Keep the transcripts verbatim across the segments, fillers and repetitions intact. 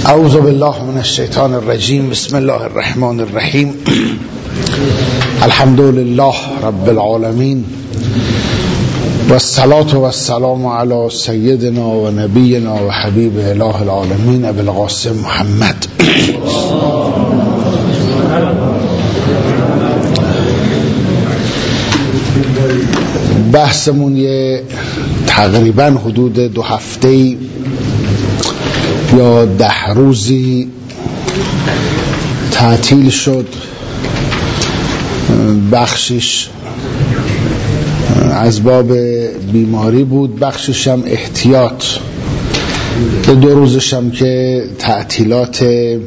اعوذ بالله من الشیطان الرجیم. بسم الله الرحمن الرحیم. الحمد لله رب العالمین و الصلاة و السلام علی سیدنا و نبینا و حبیب اله العالمین ابی القاسم محمد. بحثمون یه تقریبا حدود دو هفته یا ده روزی تعطیل شد. بخشش از باب بیماری بود، بخشش هم احتیاط. دو روزش هم که تعطیلات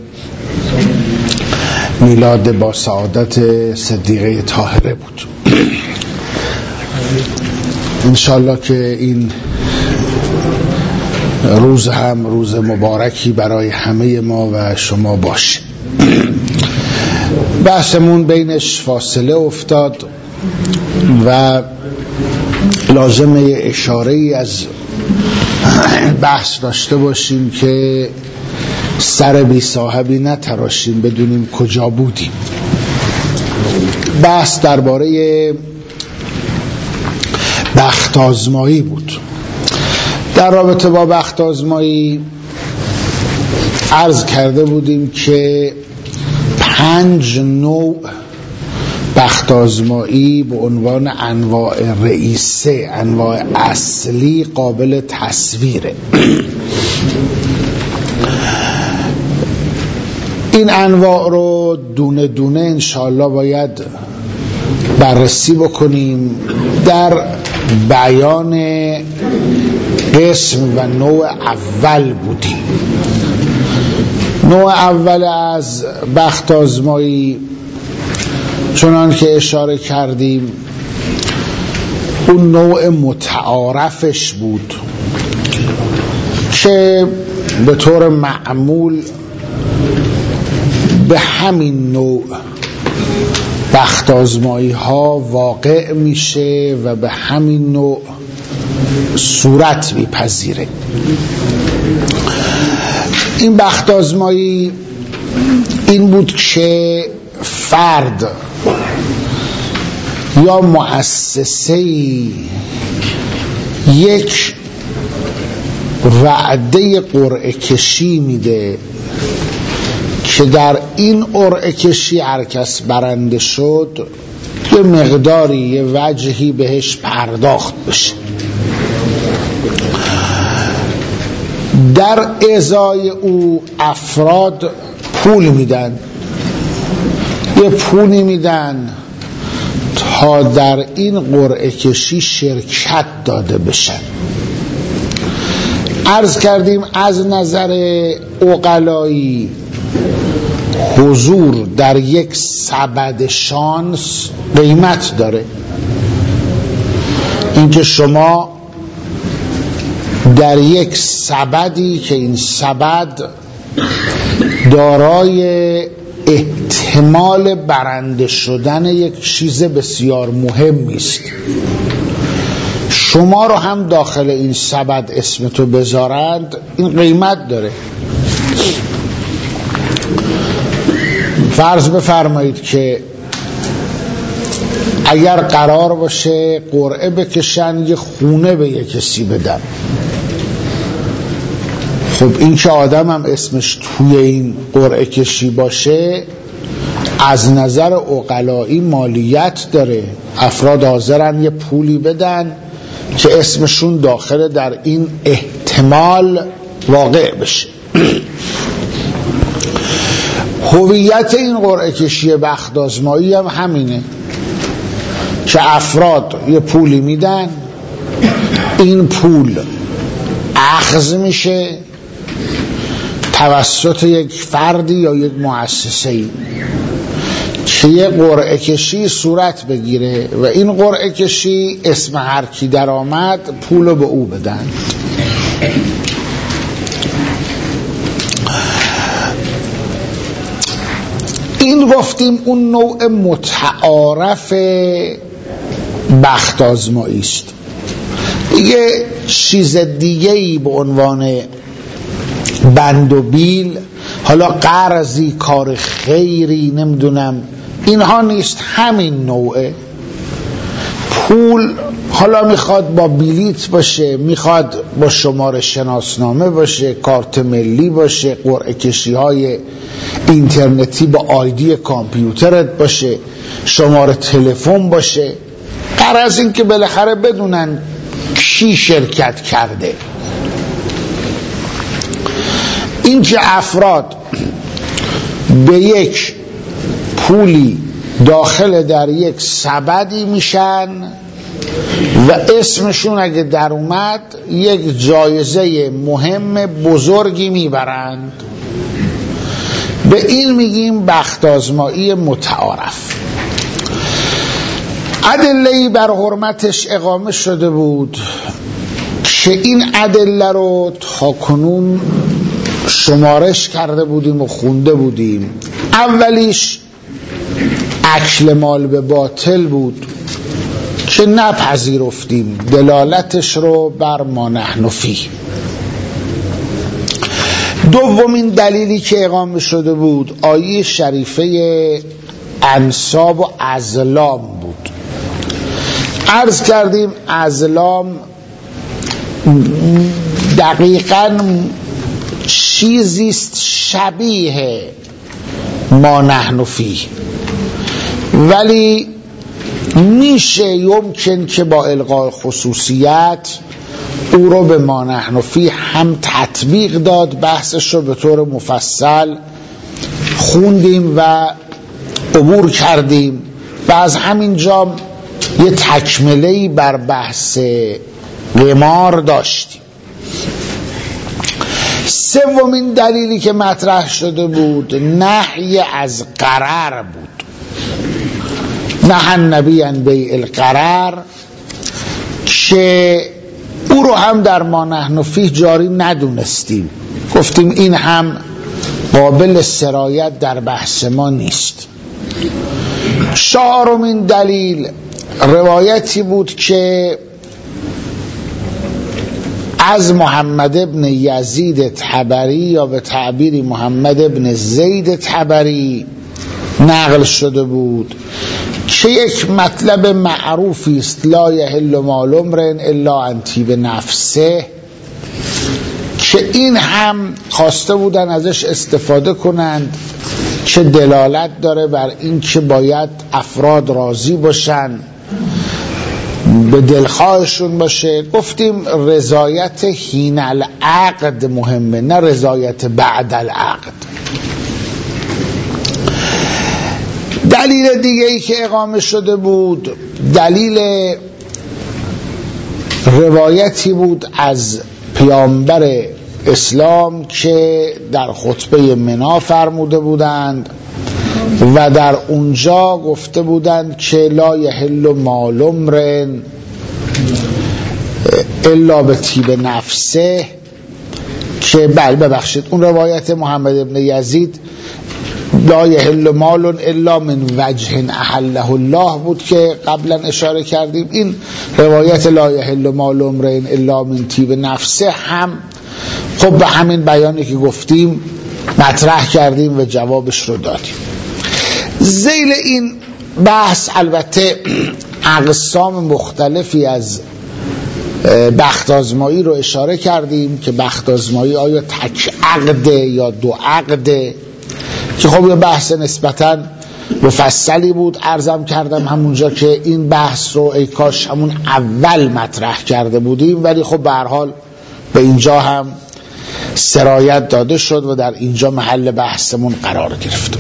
میلاد با سعادت صدیقه طاهره بود. انشالله که این روز هم روز مبارکی برای همه ما و شما باشه. بحثمون بینش فاصله افتاد و لازمه اشاره ای از بحث داشته باشیم که سر بی صاحبی نتراشیم، بدونیم کجا بودیم. بحث درباره بخت آزمایی بود. در رابطه با بخت آزمایی عرض کرده بودیم که پنج نوع بخت آزمایی به عنوان انواع رئیسه، انواع اصلی قابل تصویره. این انواع رو دونه دونه انشاءالله باید بررسی بکنیم. در بیان قسم و نوع اول بودیم. نوع اول از بخت آزمایی چنان که اشاره کردیم اون نوع متعارفش بود که به طور معمول به همین نوع بخت آزمایی ها واقع میشه و به همین نوع صورت میپذیره. این بخت آزمایی این بود که فرد یا مؤسسه یک وعده قرعه کشی میده که در این قرعه کشی هر کس برنده شد یه مقداری، یه وجهی بهش پرداخت بشه. در ازای او افراد پول میدن، یه پولی میدن تا در این قرعه کشی شرکت داده بشن. عرض کردیم از نظر عقلایی حضور در یک سبد شانس قیمت داره. اینکه شما در یک سبدی که این سبد دارای احتمال برنده شدن یک چیز بسیار مهمی است، شما رو هم داخل این سبد اسمتو بذارند، این قیمت داره. فرض بفرمایید که اگر قرار باشه قرعه بکشن یه خونه به یک کسی بدن، خب این که آدم هم اسمش توی این قرعه کشی باشه از نظر عقلایی مالیت داره. افراد حاضرن یه پولی بدن که اسمشون داخل در این احتمال واقع بشه. هویت این قرعه کشی بخت آزمایی هم همینه که افراد یه پولی میدن، این پول اخذ میشه توسط یک فردی یا یک مؤسسه‌ای که یه قرعه کشی صورت بگیره و این قرعه کشی اسم هر کی در آمد پول به او بدن. این گفتیم اون نوع متعارف بخت آزمایی است. دیگه چیز دیگه‌ای به عنوان بند و بیل، حالا قرضی، کار خیری، نمیدونم اینها نیست، همین نوعه پول. حالا میخواد با بلیت باشه، میخواد با شماره شناسنامه باشه، کارت ملی باشه، قرعه کشی های اینترنتی با آیدی کامپیوترت باشه، شماره تلفن باشه. غرض این که بالاخره بدونن کی شرکت کرده. این که افراد به یک پولی داخل در یک سبدی میشن و اسمشون اگه در اومد یک جایزه مهم بزرگی میبرند، به این میگیم بخت آزمایی متعارف. ادله‌ای بر حرمتش اقامه شده بود که این ادله رو تا کنون شمارش کرده بودیم و خونده بودیم. اولیش اکل مال به باطل بود که نپذیرفتیم دلالتش رو بر ما نحن فیه. دومین دلیلی که اقامه شده بود آیه شریفه انساب و ازلام بود. عرض کردیم ازلام دقیقاً چیزیست شبیه ما نحن فیه، ولی میشه یمکن که با الغای خصوصیت او رو به ما نحن فیه هم تطبیق داد. بحثش رو به طور مفصل خوندیم و عبور کردیم و از همین جا یه تکمله‌ای بر بحث قمار داشتیم. سومین دلیلی که مطرح شده بود نهی از غرر بود. نهی النبی عن بیع الغرر، که او رو هم در ما نحن فیه جاری ندونستیم، گفتیم این هم قابل سرایت در بحث ما نیست. چهارمین دلیل روایتی بود که از محمد ابن یزید طبری یا به تعبیر محمد ابن زید طبری نقل شده بود که یک مطلب معروفی است، لا یحل مال امرئ الا عن طیب نفسه، که این هم خواسته بودن ازش استفاده کنند که دلالت داره بر این که باید افراد راضی باشن، به دلخواهشون باشه. گفتیم رضایت حین العقد مهمه، نه رضایت بعد العقد. دلیل دیگه ای که اقامه شده بود دلیل روایتی بود از پیامبر اسلام که در خطبه منا فرموده بودند و در اونجا گفته بودند که لا یحل مال امرئ الا به طیب نفسه، که بل ببخشید اون روایت محمد ابن یزید لا یحل مال الا من وجه احله الله بود که قبلا اشاره کردیم. این روایت لا یحل مال امرئ الا من طیب نفسه هم خب به همین بیانی که گفتیم مطرح کردیم و جوابش رو دادیم. ذیل این بحث البته اقسام مختلفی از بخت آزمایی رو اشاره کردیم که بخت آزمایی آیا تک عقده یا دو عقده، که خب یه بحث نسبتاً مفصلی بود. عرضم کردم همونجا که این بحث رو ای کاش همون اول مطرح کرده بودیم، ولی خب به هر حال به اینجا هم سرایت داده شد و در اینجا محل بحثمون قرار گرفت.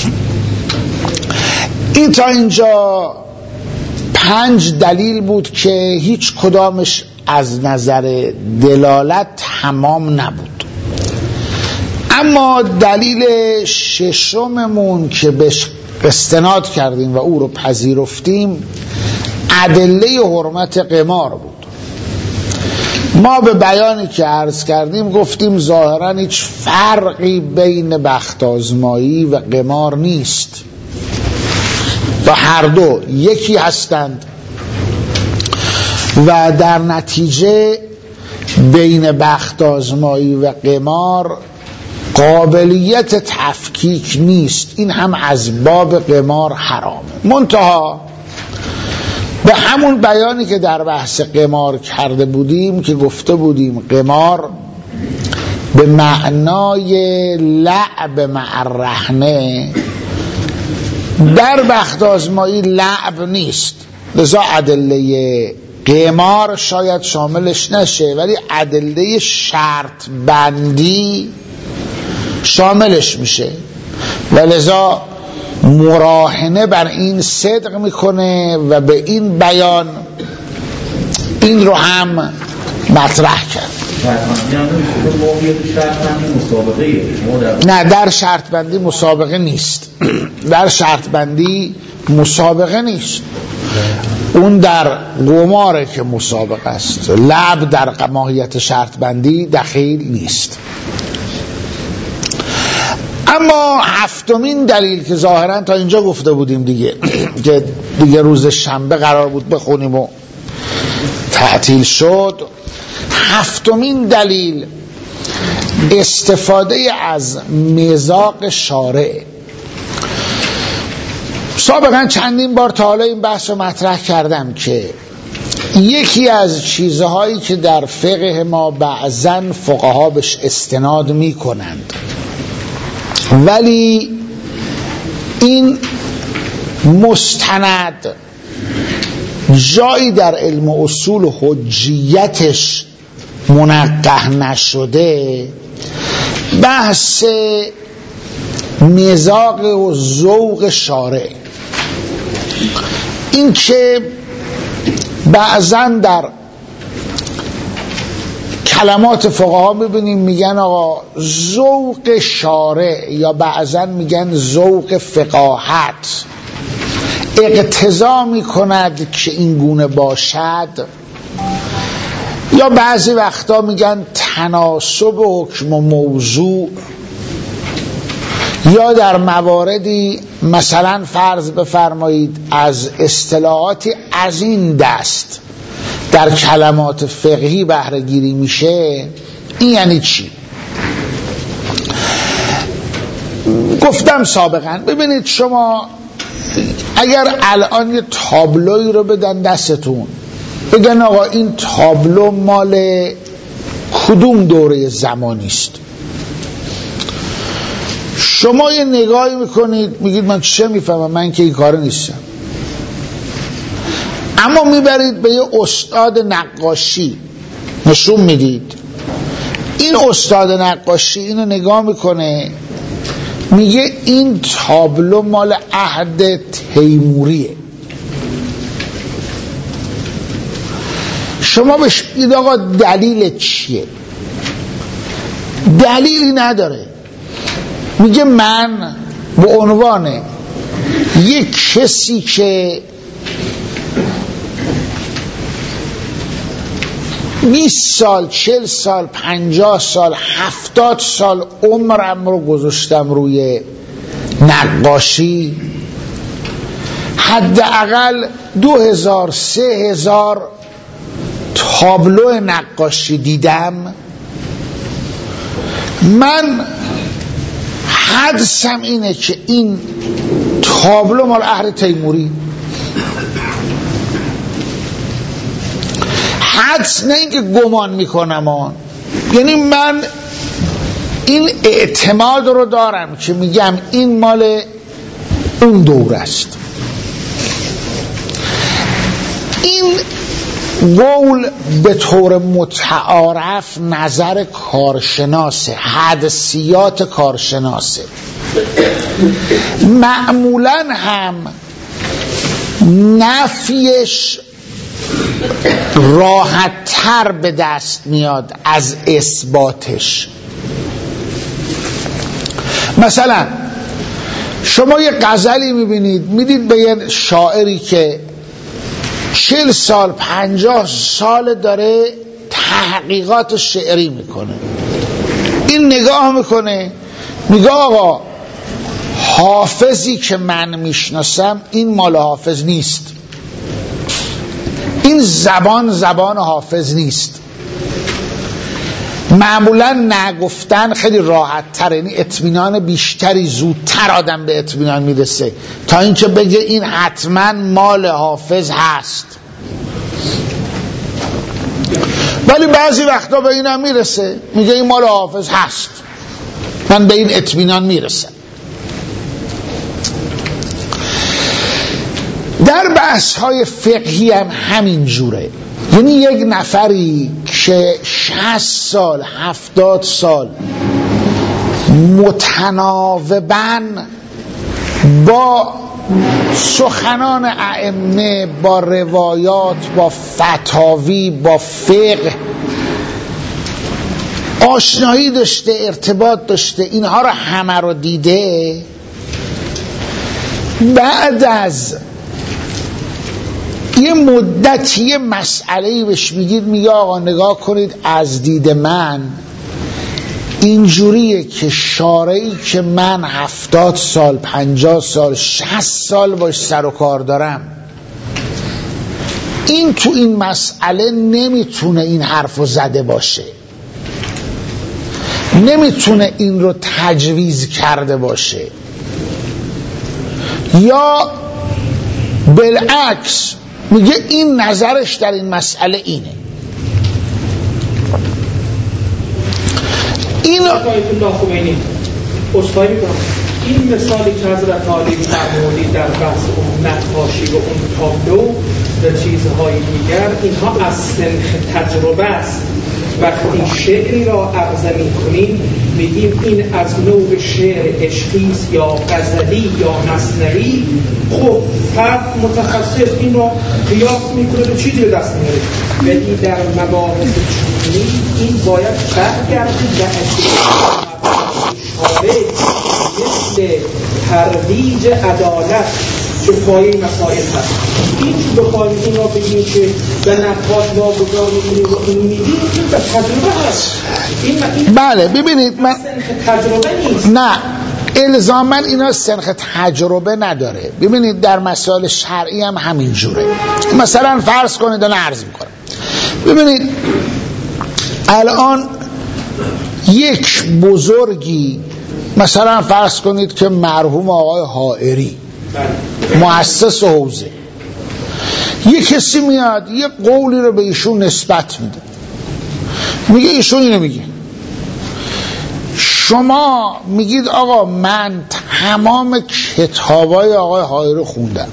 این تا اینجا پنج دلیل بود که هیچ کدامش از نظر دلالت تمام نبود. اما دلیل ششممون که بهش استناد کردیم و او رو پذیرفتیم ادله حرمت قمار بود. ما به بیانی که عرض کردیم گفتیم ظاهراً هیچ فرقی بین بخت آزمایی و قمار نیست و هر دو یکی هستند و در نتیجه بین بخت آزمایی و قمار قابلیت تفکیک نیست، این هم از باب قمار حرامه. منتها به همون بیانی که در بحث قمار کرده بودیم که گفته بودیم قمار به معنای لعب مع الرهنه در بخت آزمایی لعب نیست، لذا ادله قمار شاید شاملش نشه، ولی ادله شرط بندی شاملش میشه و لذا مراهنه بر این صدق میکنه و به این بیان این رو هم مطرح کرد. نه، در شرط بندی مسابقه نیست، در شرط بندی مسابقه نیست، اون در قماره که مسابقه است، لعب در ماهیت شرط بندی دخیل نیست. اما هفتمین دلیل که ظاهرا تا اینجا گفته بودیم دیگه که دیگه روز شنبه قرار بود بخونیم و تعطیل شد، هفتمین دلیل استفاده از مزاق شارع. سابقا چندین بار تا حالا این بحث رو مطرح کردم که یکی از چیزهایی که در فقه ما بعضاً فقها بهش استناد می کنند ولی این مستند جایی در علم اصول حجیتش منقح نشده، بحث مزاق و ذوق شارع، این که بعضا در کلمات فقها میبینیم میگن آقا ذوق شارع، یا بعضا میگن ذوق فقاهت اقتضا میکند که این گونه باشد، یا بعضی وقتا میگن تناسب حکم و موضوع، یا در مواردی مثلا فرض بفرمایید از اصطلاحاتی از این دست در کلمات فقهی بهره گیری میشه. این یعنی چی؟ گفتم سابقا، ببینید شما اگر الان یه تابلوی رو بدن دستتون بگن آقا این تابلو مال کدوم دوره زمانی است، شما یه نگاهی میکنید میگید من چه میفهمم، من که این کار نیستم، اما میبرید به یه استاد نقاشی نشون میدید، این استاد نقاشی اینو نگاه میکنه میگه این تابلو مال عهد تیموریه، شما بهش بگید آقا دلیل چیه؟ دلیلی نداره، میگه من به عنوان یک کسی که بیست سال، چل سال، پنجاه سال، هفتاد سال عمرم رو گذاشتم روی نقاشی، حداقل دو هزار سه هزار تابلو نقاشی دیدم، من حدسم اینه که این تابلو مال عهد تیموری، حدس نه اینکه گمان میکنم آن، یعنی من این اعتماد رو دارم که میگم این مال اون دور است. این قول به طور متعارف نظر کارشناسه، حدسیات کارشناسه، معمولا هم نفیش راحت تر به دست میاد از اثباتش. مثلا شما یه غزلی میبینید، میدید به یه شاعری که چل سال پنجاه سال داره تحقیقات شعری میکنه، این نگاه میکنه میگه آقا حافظی که من میشناسم این مال حافظ نیست، این زبان زبان حافظ نیست، معمولا نگفتن خیلی راحت تر، یعنی اطمینان بیشتری زودتر آدم به اطمینان میرسه تا اینکه بگه این حتما مال حافظ هست. ولی بعضی وقتا به اینم میرسه، میگه این مال حافظ هست، من به این اطمینان میرسم. در بحث های فقهی هم همین جوره، یعنی یک نفری که شصت سال هفتاد سال متناوباً با سخنان ائمه، با روایات، با فتاوی، با فقه آشنایی داشته، ارتباط داشته، اینها رو همه رو دیده، بعد از یه مدتی یه مسئله‌ای بهش میگید، میگه آقا نگاه کنید از دید من اینجوریه که شارعی که من هفتاد سال پنجاه سال شصت سال باش سر و کار دارم، این تو این مسئله نمیتونه این حرفو زده باشه، نمیتونه این رو تجویز کرده باشه، یا بالعکس میگه این نظرش در این مسئله اینه. این اصفایی میکنم این مثالی که حضرت عالی فرمودید در بحث اون نقاشی و اون تابلو و چیزهای دیگر، اینها از سنخ تجربه است. وقتی شعری را عرضه میکنیم میگیم این از نوع شعر عشقیست یا غزلی یا مثنوی، خب فرد متخصص این را قیاس میکنه به چیزی به دست میاره، ولی در مباحث چونی این باید برگردید و اشاره مثل ترویج عدالت که پایه مسائل هست. این که بخواهیم این را بگیم که به نقاط واگذار میکنیم و این میدیم، این به تجربه هست. این این بله ببینید من تجربه نیست. نه الزاماً اینا سنخ تجربه نداره. ببینید در مسائل شرعی هم همین جوره. مثلا فرض کنید الان عرض میکنم، ببینید الان یک بزرگی، مثلا فرض کنید که مرحوم آقای حائری مؤسس حوزه، یه کسی میاد یه قولی رو به ایشون نسبت میده، میگه ایشون اینو میگه، شما میگید آقا من تمام کتابای آقای حائری خوندم،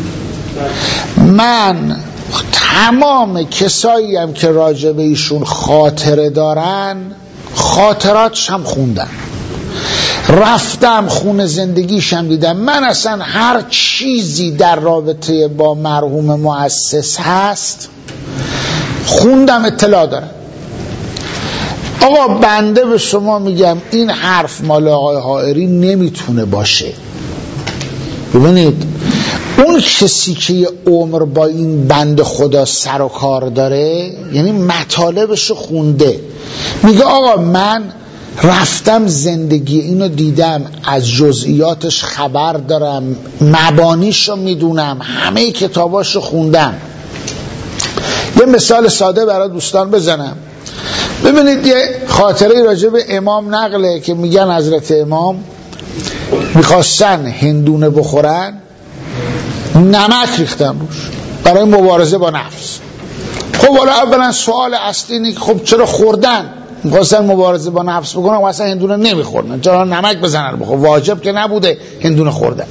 من تمام کسایی هم که راجع به ایشون خاطره دارن خاطراتش هم خوندم، رفتم خونه زندگیشم دیدم، من اصلا هر چیزی در رابطه با مرحوم مؤسس هست خوندم، اطلاع دارم. آقا بنده به شما میگم این حرف مال آقای حائری نمیتونه باشه. ببینید اون کسی که یه عمر با این بند خدا سر و کار داره، یعنی مطالبشو خونده، میگه آقا من رفتم زندگی اینو دیدم، از جزئیاتش خبر دارم، مبانیشو میدونم، همه کتاباشو خوندم. یه مثال ساده برای دوستان بزنم. ببینید یه خاطره راجع به امام نقله که میگن حضرت امام میخواستن هندونه بخورن، نمک ریختن روش برای مبارزه با نفس. خب حالا اولا سوال اصلی اینه که خب چرا خوردن؟ میخواستن مبارزه با نفس بکنن و اصلا هندونه نمیخوردن، چرا نمک بزنن بخور؟ واجب که نبوده هندونه خوردن.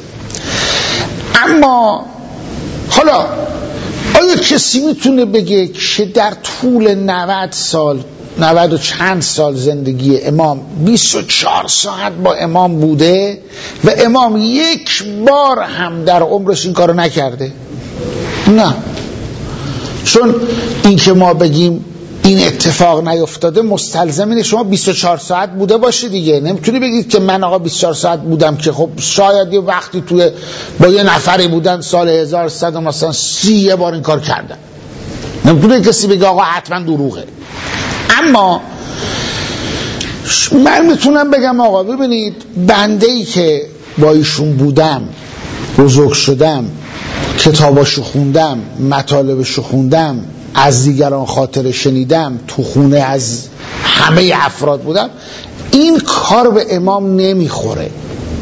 اما حالا آیا کسی میتونه بگه که در طول نود سال نود و چند سال زندگی امام بیست و چهار ساعت با امام بوده و امام یک بار هم در عمرش این کارو نکرده؟ نه، چون این که ما بگیم این اتفاق نیفتاده مستلزم اینه شما بیست و چهار ساعت بوده باشی دیگه. نمیتونی بگید که من آقا بیست و چهار ساعت بودم، که خب شاید یه وقتی توی با یه نفری بودن سال هزار و سیصد مثلا سی یه بار این کار کردن. نمیتونه کسی بگه آقا حتما دروغه. اما من میتونم بگم آقا ببینید بنده‌ای که با ایشون بودم، بزرگ شدم، کتاباشو خوندم، مطالبشو خوندم، از دیگران خاطره شنیدم، تو خونه از همه افراد بودن، این کار به امام نمیخوره،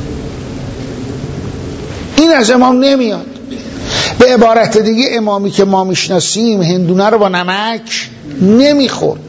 این از امام نمیاد. به عبارت دیگه امامی که ما میشناسیم هندونه رو با نمک نمیخورد.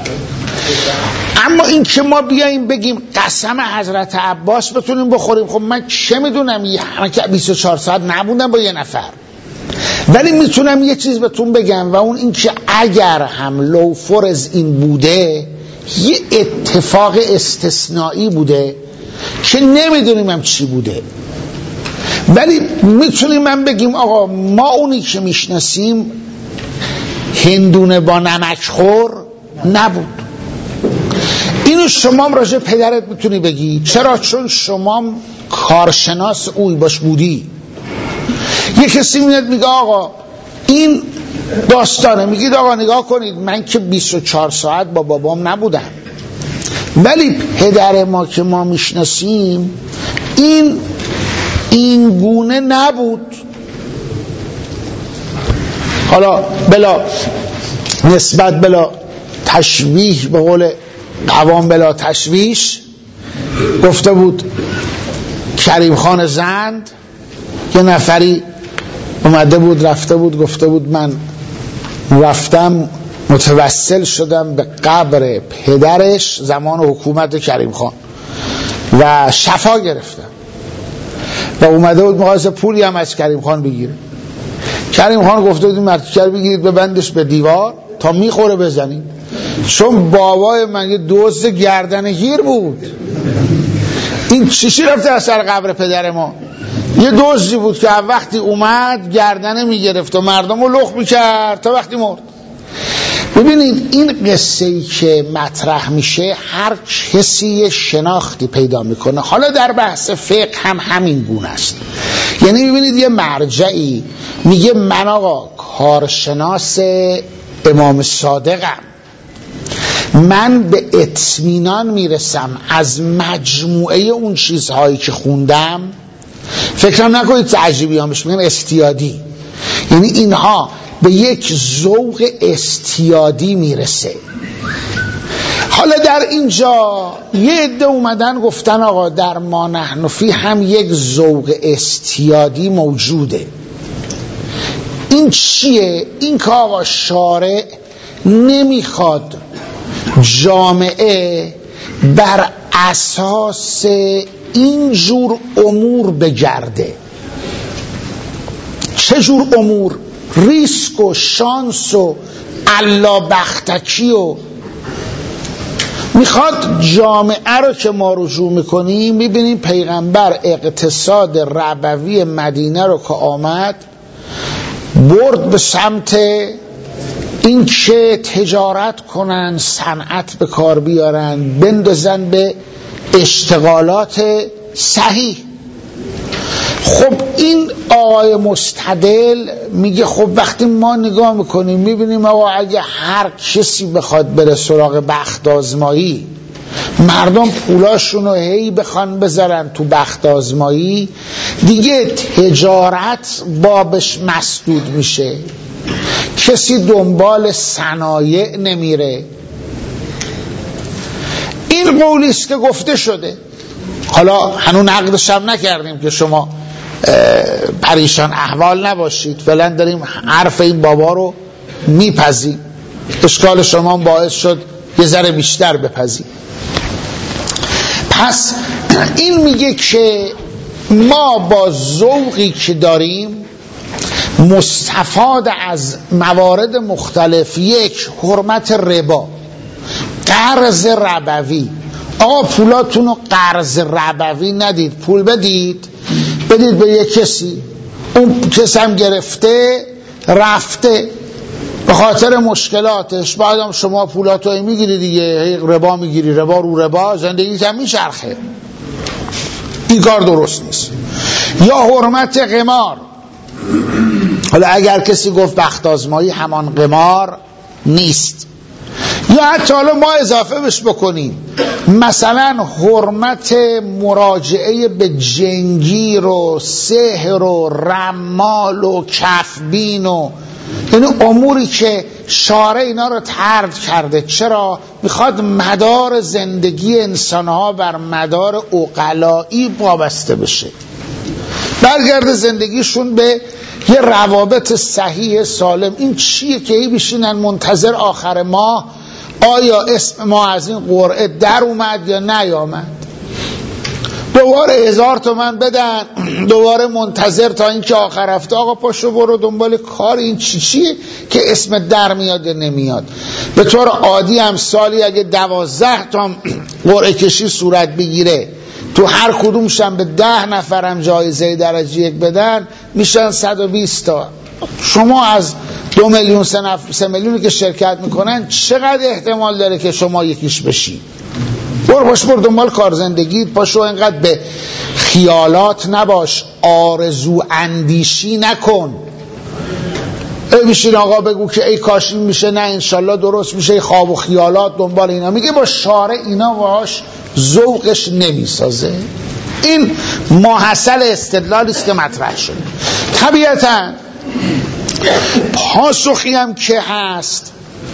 اما این که ما بیاییم بگیم قسم حضرت عباس بتونیم بخوریم، خب من چه میدونم، من که بیست و چهار ساعت نبودم با یه نفر، ولی میتونم یه چیز بهتون بگم و اون این که اگر هم لو فرض این بوده یه اتفاق استثنایی بوده که نمیدونیم هم چی بوده، ولی میتونیم من بگیم آقا ما اونی که میشناسیم هندونه با نمک خور نبود. اینو شما راجع پدرت میتونی بگی. چرا؟ چون شما کارشناس اوی باش بودی. یه کسی میاد میگه آقا این داستانه، میگید آقا نگاه کنید من که بیست و چهار ساعت با بابام نبودم، ولی پدر ما که ما میشناسیم این این گونه نبود. حالا بلا نسبت بلا تشویح، به قول قوام بلا تشویش، گفته بود کریم خان زند یه نفری اومده بود رفته بود گفته بود من رفتم متوسل شدم به قبر پدرش زمان حکومت کریم خان و شفا گرفتم و اومده بود می‌خواست پولی هم از کریم خان بگیره. کریم خان گفته بود مرتیکر بگیرید ببندش به دیوار تا میخوره بزنید، چون بابای من یه دزد گردنگیر بود. این چیشی رفته از سر قبر پدر ما؟ یه دزدی بود که وقتی اومد گردنه میگرفت و مردم رو لخ میکرد تا وقتی مرد. ببینید این قصه ای که مطرح میشه هر کسی شناختی پیدا میکنه. حالا در بحث فقه هم همین گونه است. یعنی ببینید یه مرجعی میگه من آقا کارشناس امام صادقم، من به اطمینان میرسم از مجموعه اون چیزهایی که خوندم. فکرم نکنید عجیبی هم بهش میگن استیادی، یعنی اینها به یک ذوق استیادی میرسه. حالا در اینجا یه عده اومدن گفتن آقا در ما نحن فی هم یک ذوق استیادی موجوده. این چیه؟ این که آقا شارع نمیخواد جامعه بر اساس این جور امور بگرده. چه جور امور؟ ریسک و شانس و الله بختکی و میخواد جامعه رو که ما رجوع میکنیم میبینیم پیغمبر اقتصاد ربوی مدینه رو که آمد برد به سمت این که تجارت کنن، صنعت به کار بیارن، بندازن به اشتغالات صحیح. خب این آقای مستدل میگه خب وقتی ما نگاه میکنیم میبینیم آقا اگه هر کسی بخواد بره سراغ بخت آزمایی، مردم پولاشون رو هی بخوان بذارن تو بخت آزمایی، دیگه تجارت بابش مسدود میشه، کسی دنبال صنایع نمیره. این قولیست که گفته شده. حالا هنوز نقدش هم نکردیم که شما پریشان احوال نباشید، فعلا داریم حرف این بابا رو میپذیم، اشکال شما باعث شد یه ذره بیشتر بپذیم. پس این میگه که ما با ذوقی که داریم مستفاد از موارد مختلف، یک حرمت ربا، قرض ربوی. آقا پولاتون رو قرض ربوی ندید، پول بدید بدید به یک کسی، اون کسی هم گرفته رفته به خاطر مشکلاتش، بعدم شما پولاتو میگیری دیگه، ربا میگیری، ربا رو ربا، زندگیت هم میچرخه. این کار درست نیست. یا حرمت قمار. حالا اگر کسی گفت بخت آزمایی همان قمار نیست، یا حتی حالا ما اضافه بش بکنیم مثلا حرمت مراجعه به جنگیر و سحر و رمال و کفبین و یعنی اموری که شارع اینا رو طرد کرده. چرا؟ میخواد مدار زندگی انسانها بر مدار عقلایی وابسته بشه، برگرده زندگیشون به یه روابط صحیح سالم. این چیه که ای بشینن منتظر آخر ماه آیا اسم ما از این قرعه در اومد یا نیامد، دوباره هزار تومن بدن، دوباره منتظر تا اینکه آخر هفته آقا پاشو برو دنبال کار. این چی چیه که اسم در میاد نمیاد؟ به طور عادی هم سالی اگه دوازده تا قرعه کشی صورت بگیره، تو هر کدومشم به ده نفرم جایزه درجه یک بدن، میشن صد و بیست تا. شما از دو میلیون سه, نف... سه میلیونی که شرکت میکنن چقدر احتمال داره که شما یکیش بشی؟ برو باش برو دنبال کار زندگیت، پاشو اینقدر به خیالات نباش، آرزو اندیشی نکن. ای میشین آقا بگو که ای کاش این میشه، نه انشالله درست میشه، ای خواب و خیالات دنبال اینا. میگه با شارع اینا باش ذوقش نمیسازه. این ماحصل استدلالی است که مطرح شده. طبیعتا پاسخی هم که هست،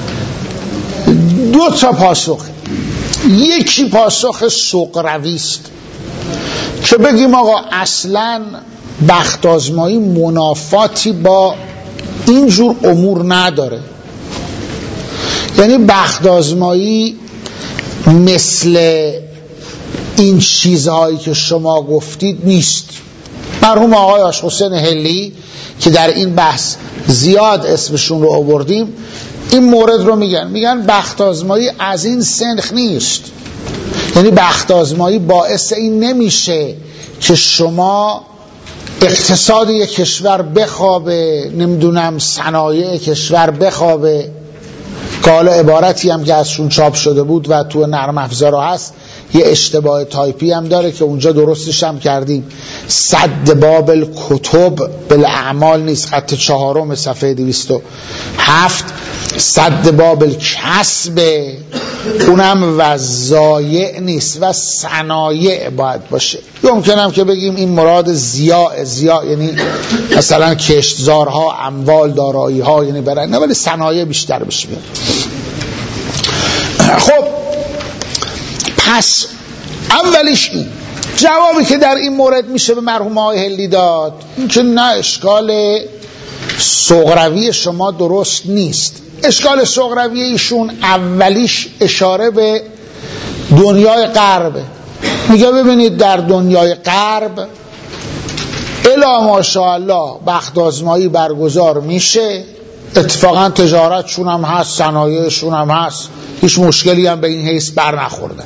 دو تا پاسخ. یکی پاسخ سغروی است که بگیم آقا اصلا بخت آزمایی منافاتی با اینجور امور نداره. یعنی بخت آزمایی مثل این چیزهایی که شما گفتید نیست. مرحوم آقای آش حسین هلی که در این بحث زیاد اسمشون رو آوردیم، این مورد رو میگن میگن بخت آزمایی از این سنخ نیست. یعنی بخت آزمایی باعث این نمیشه که شما اقتصاد یک کشور بخوابه، نمیدونم صنایع کشور بخوابه. که حالا عبارتی هم که ازشون چاپ شده بود و تو نرم افزار هست، یه اشتباه تایپی هم داره که اونجا درستش هم کردیم. صد باب کتب بالاعمال نیست، خط چهارم صفحه دویست و هفت. صد باب کسب، اونم وضایع نیست و صنایع باید باشه. ممکن هم که بگیم این مراد زیاء، زیاء یعنی مثلا کشتزارها، اموال، دارایی ها، یعنی برای نه، ولی صنایع بیشتر بشه. خب پس اولیش این جوابی که در این مورد میشه به مرحوم آقای هلی داد، این که نه اشکال سغروی شما درست نیست. اشکال سغروی ایشون اولیش اشاره به دنیای غرب. میگه ببینید در دنیای غرب الا ماشاءالله بخت آزمایی برگزار میشه، اتفاقا تجارتشون هم هست، صنایعشون هم هست، هیچ مشکلی هم به این حیث بر نخوردن.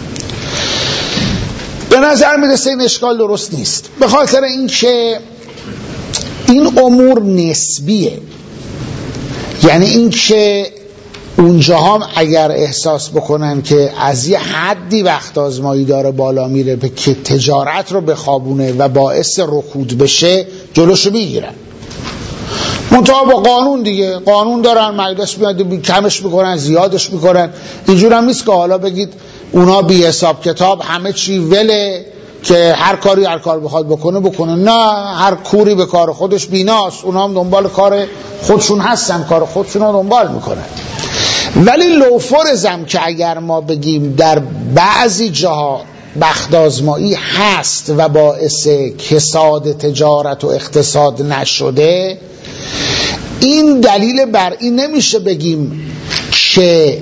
به نظر میرسه این اشکال درست نیست، به خاطر اینکه این امور نسبیه. یعنی اینکه اونجا هم اگر احساس بکنن که از یه حدی وقت آزمایی داره بالا میره به که تجارت رو بخوابونه و باعث رکود بشه، جلوشو میگیرن. منتها با قانون دیگه، قانون دارن، مجلس میاد کمش میکنن، زیادش میکنن. اینجور هم نیست که حالا بگید اونا بی حساب کتاب همه چی وله که هر کاری هر کار بخواد بکنه بکنه. نه، هر کوری به کار خودش بیناست. اونا هم دنبال کار خودشون هستن، کار خودشون رو دنبال میکنن. ولی لوفرزم که اگر ما بگیم در بعضی جاها بخت آزمایی هست و باعث کساد تجارت و اقتصاد نشده، این دلیل بر این نمیشه بگیم که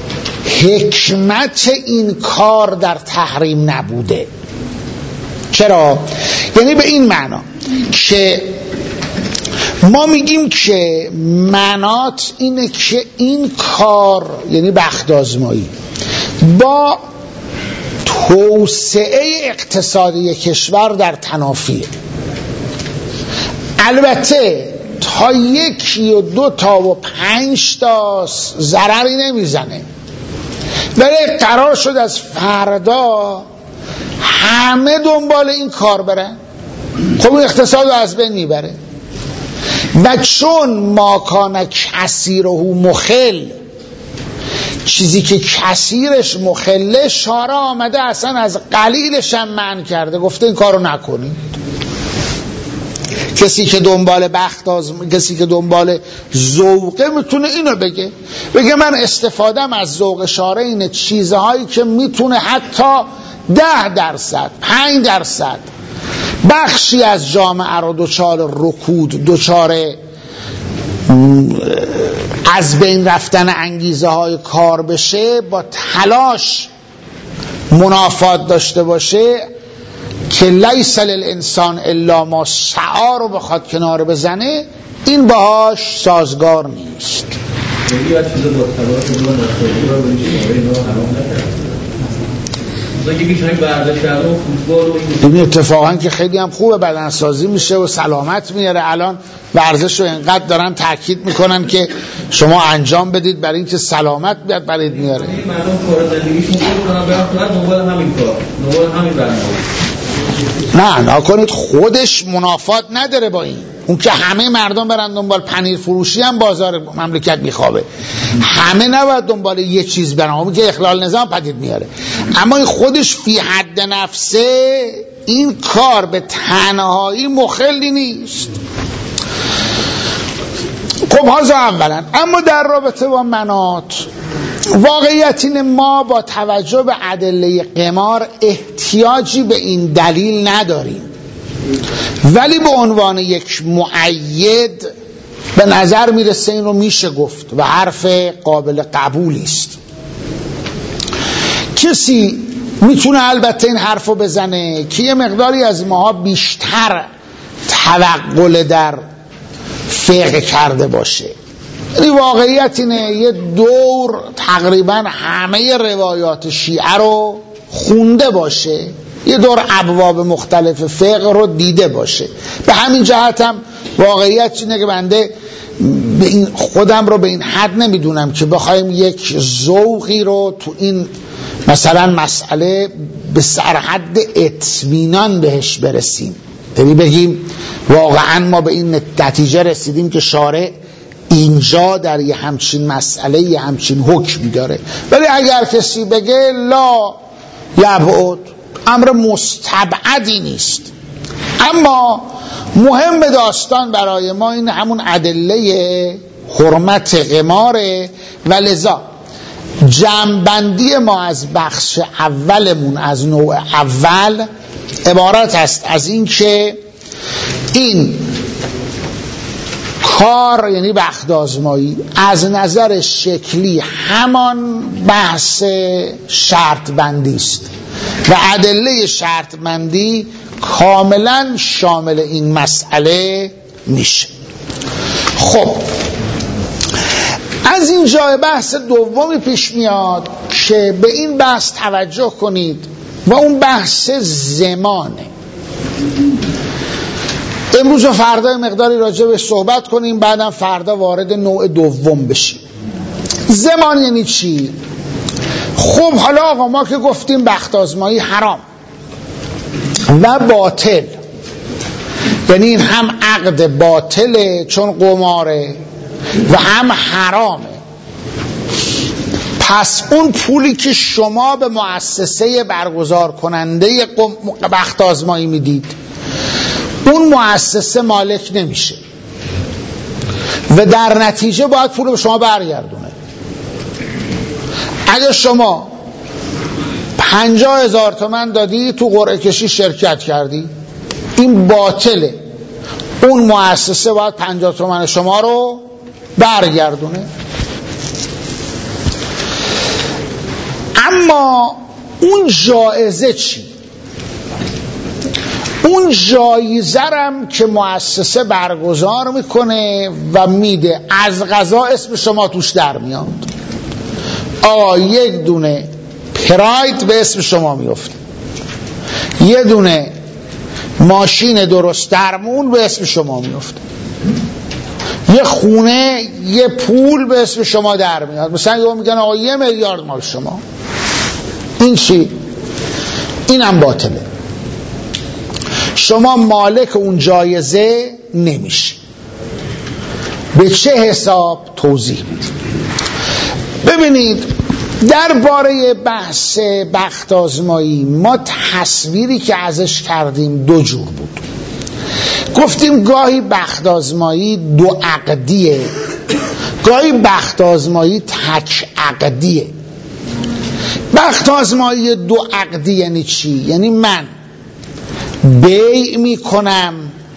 حکمت این کار در تحریم نبوده. چرا؟ یعنی به این معنا که ما میگیم که منات اینه که این کار، یعنی بخت آزمایی، با توسعه اقتصادی کشور در تنافیه. البته تا یکی و دو تا و پنج تا ضرری نمیزنه، ولی قرار شد از فردا همه دنبال این کار برن، خب این اقتصاد رو از بین میبره. و چون ما کان کثیره مخل، چیزی که کثیرش مخله، شارع آمده اصلا از قلیلش هم منع کرده، گفته این کارو نکنید. کسی که دنبال بخت آزم... کسی که دنبال ذوقه میتونه اینو بگه، بگه من استفادم از ذوق شارع اینه چیزهایی که میتونه حتی ده درصد پنج درصد بخشی از جامعه رو دچار رکود، دچار از بین رفتن انگیزه های کار بشه، با تلاش منافات داشته باشه که لیس للانسان الا ما سعی رو بخواد کنار بزنه، این باهاش سازگار نیست. این اتفاقا که خیلی هم خوبه، بدنسازی میشه و سلامت میاره. الان ورزش رو اینقدر دارن تاکید میکنن که شما انجام بدید برای اینکه سلامت بیاد برید میاره. نه نکنید، خودش منافات نداره با این. اون که همه مردم برن دنبال پنیر فروشی هم بازار مملکت میخوابه، همه نباید دنبال یه چیز برن، اون که اخلال نظام پدید میاره. اما این خودش فی حد نفسه این کار به تنهایی مخلی نیست. خب هازا اولا. اما در رابطه با منات، واقعیت اینه ما با توجه به ادله قمار احتیاجی به این دلیل نداریم، ولی به عنوان یک مؤید به نظر میرسه این رو میشه گفت و حرف قابل قبولی است. کسی میتونه البته این حرف رو بزنه که یه مقداری از ماها بیشتر توقل در فقه کرده باشه. یعنی واقعیت اینه یه دور تقریبا همه روایات شیعه رو خونده باشه، یه دور ابواب مختلف فقه رو دیده باشه. به همین جهت هم واقعیت اینه که بنده به این خودم رو به این حد نمیدونم که بخوایم یک ذوقی رو تو این مثلا مسئله به سرحد اطمینان بهش برسیم، یعنی بگیم واقعا ما به این نتیجه رسیدیم که شارع اینجا در یه همچین مسئله یه همچین حکمی داره. ولی اگر کسی بگه لا یبعد، امر مستبعدی نیست. اما مهم داستان برای ما این همون ادله حرمت قماره و لذا جمع‌بندی ما از بخش اولمون از نوع اول عبارت است از این که این کار یعنی بخت آزمایی از نظر شکلی همان بحث شرط بندی است و ادله شرط بندی کاملا شامل این مسئله میشه. خب از این جای بحث دومی پیش میاد که به این بحث توجه کنید و اون بحث زمانه. امروز و فردا مقداری راجع به صحبت کنیم، بعدم فردا وارد نوع دوم بشیم. زمان یعنی چی؟ خب حالا آقا ما که گفتیم بخت آزمایی حرام و باطل، یعنی این هم عقد باطله چون قماره و هم حرامه. پس اون پولی که شما به مؤسسه برگزار کننده بخت آزمایی میدید اون مؤسسه مالک نمیشه و در نتیجه باید پول به شما برگردونه. اگر شما پنجاه هزار تومن دادی تو قرعه کشی شرکت کردی، این باطله، اون مؤسسه باید پنجاه تومن شما رو برگردونه. اما اون جایزه چی؟ اون جایزه هم که مؤسسه برگزار میکنه و میده از قضا اسم شما توش در میاد. آقا یک دونه پراید به اسم شما میفته، یه دونه ماشین درست درمون به اسم شما میفته، یه خونه یه پول به اسم شما در میاد. مثلا یه میگن آقا یه میلیارد مال شما. این چی؟ اینم باطله. شما مالک اون جایزه نمیشی. به چه حساب؟ توضیح میدیم. ببینید درباره بحث بخت آزمایی ما تصویری که ازش کردیم دو جور بود. گفتیم گاهی بخت آزمایی دو عقدیه، گاهی بخت آزمایی تک عقدیه. بخت آزمایی دو عقدی یعنی چی؟ یعنی من بیع میکنم،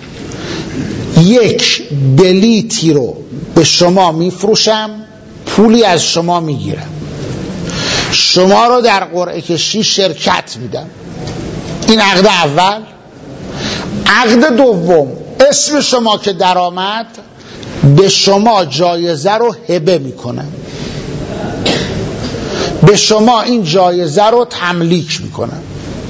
یک بلیتی رو به شما میفروشم، پولی از شما میگیرم، شما رو در قرعه کشی شرکت میدم. این عقد اول. عقد دوم، اسم شما که در آمد به شما جایزه رو هبه میکنم، به شما این جایزه رو تملیک میکنم.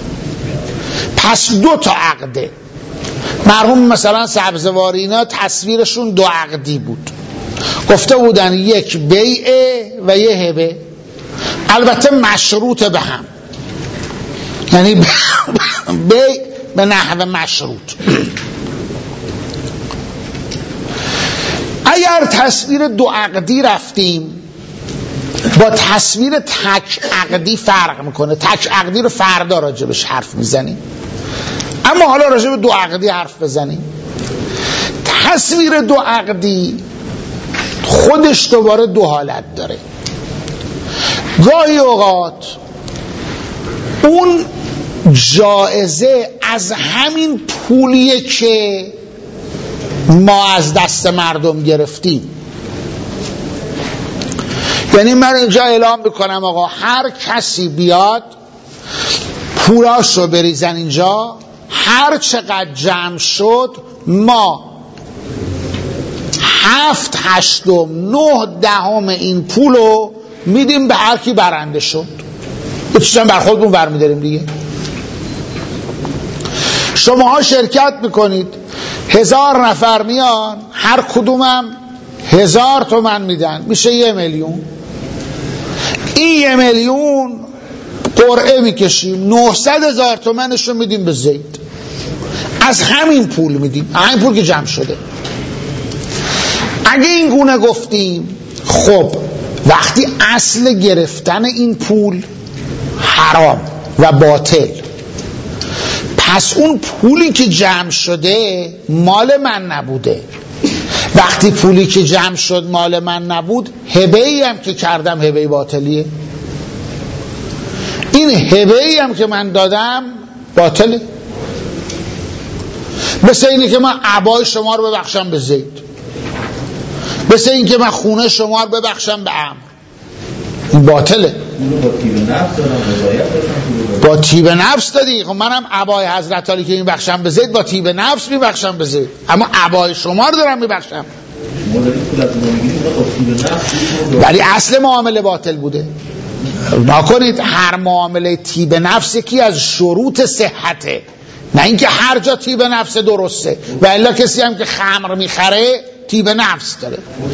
پس دو تا عقده. مرحوم مثلا سبزواری اینا تصویرشون دو عقدی بود، گفته بودن یک بیعه و یه هبه، البته مشروط به هم، یعنی بیع به نحو مشروط. اگر تصویر دو عقدی رفتیم با تصویر تک عقدی فرق میکنه. تک عقدی رو فردا راجبش حرف میزنیم، اما حالا راجب دو عقدی حرف بزنیم. تصویر دو عقدی خودش دوباره دو حالت داره. گاهی اوقات اون جایزه از همین پولیه که ما از دست مردم گرفتیم. یعنی من اینجا اعلام بکنم آقا هر کسی بیاد پولاشو بریزن اینجا، هر چقدر جمع شد ما هفت هشتم نه دهم این پولو میدیم به هر کی برنده شد. یه چیزا بر خودمون برمیداریم دیگه. شماها شرکت میکنید، هزار نفر میان، هر کدومم هزار تومن میدن، میشه یه میلیون. این یه میلیون قرعه میکشیم، نهصد هزار تومنشو میدیم به زید. از همین پول میدیم، همین پول که جمع شده. اگه این گونه گفتیم، خب وقتی اصل گرفتن این پول حرام و باطل، پس اون پولی که جمع شده مال من نبوده. وقتی پولی که جمع شد مال من نبود، هبه‌ای هم که کردم هبه باطلیه. این هبه‌ای هم که من دادم باطله. مثل اینه که من عبای شما رو ببخشم به زید، مثل این که من خونه شما رو ببخشم به عمرو، این باطله. با طیب نفس دادی. خب منم عبای حضرت علی که این بخشم به زید با طیب نفس میبخشم به زید، اما عبای شما رو دارم میبخشم. ولی اصل معامله باطل بوده. نکنید هر معامله طیب نفس یکی از شروط صحته، نه اینکه هر جا طیب نفس درسته. و الا کسی هم که خمر میخره طیب نفس داره.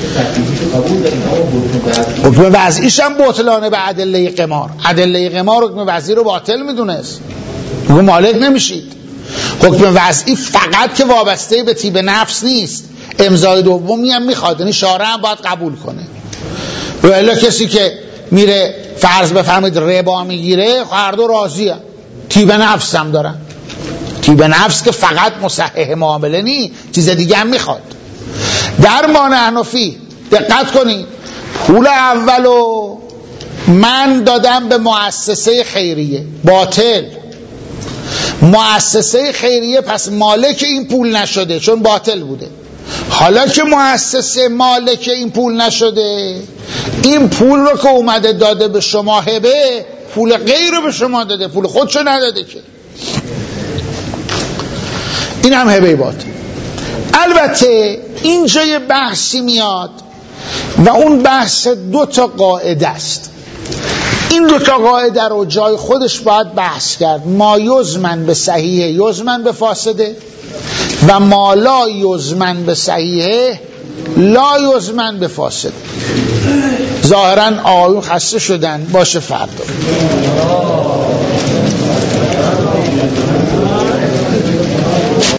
حکم وضعیش هم بطلانه به ادله قمار. ادله قمار حکم وضعی رو باطل میدونست، میگه مالک نمیشید. حکم وضعی فقط که وابسته به طیب نفس نیست، امضای دومی هم میخواد، یعنی شارع هم باید قبول کنه. و الا کسی که میره فرض بفرمایید ربا میگیره، هر دو راضی هم، طیب نفس هم دارن. طیب نفس که فقط مصحح معامله نی، چیز دیگه هم میخواد. در ما حنفی دقت کنید، پول اولو من دادم به مؤسسه خیریه، باطل. مؤسسه خیریه پس مالک این پول نشده چون باطل بوده. حالا که مؤسسه مالک این پول نشده، این پول رو که اومده داده به شما هبه، پول غیر رو به شما داده، پول خودشو نداده که. این هم هبه باطل. البته اینجا یه بحثی میاد و اون بحث دو تا قاعده است. این دو تا قاعده رو جای خودش باید بحث کرد. ما یزمن به صحیحه یزمن به فاسده و ما لا یزمن به صحیحه لا یزمن به فاسده. ظاهرا آقایون خسته شدن، باشه فردا.